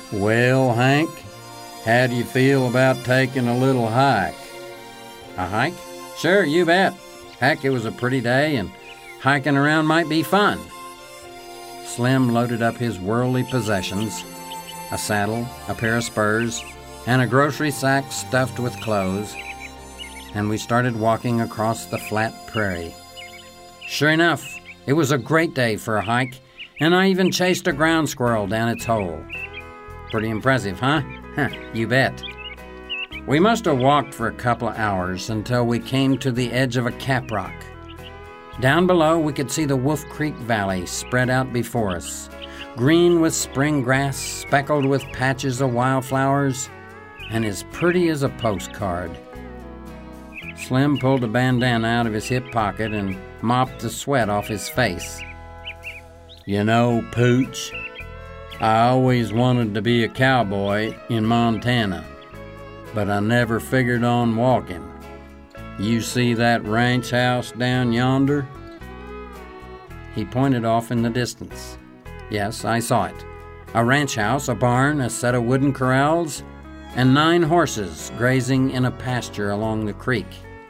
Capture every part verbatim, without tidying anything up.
Well, Hank, how do you feel about taking a little hike? A hike? Sure, you bet. Heck, it was a pretty day, and hiking around might be fun. Slim loaded up his worldly possessions, a saddle, a pair of spurs, and a grocery sack stuffed with clothes, and we started walking across the flat prairie. Sure enough, it was a great day for a hike, and I even chased a ground squirrel down its hole. Pretty impressive, huh? Huh, you bet. We must have walked for a couple of hours until we came to the edge of a caprock. Down below, we could see the Wolf Creek Valley spread out before us, green with spring grass, speckled with patches of wildflowers, and as pretty as a postcard. Slim pulled a bandana out of his hip pocket and mopped the sweat off his face. You know, Pooch, I always wanted to be a cowboy in Montana, but I never figured on walking. You see that ranch house down yonder? He pointed off in the distance. Yes, I saw it. A ranch house, a barn, a set of wooden corrals, and nine horses grazing in a pasture along the creek.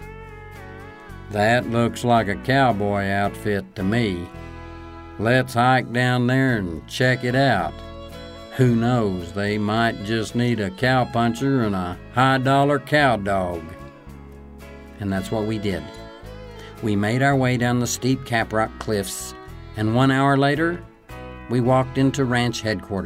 That looks like a cowboy outfit to me. Let's hike down there and check it out. Who knows, they might just need a cowpuncher and a high-dollar cow dog. And that's what we did. We made our way down the steep Caprock cliffs, and one hour later, we walked into ranch headquarters.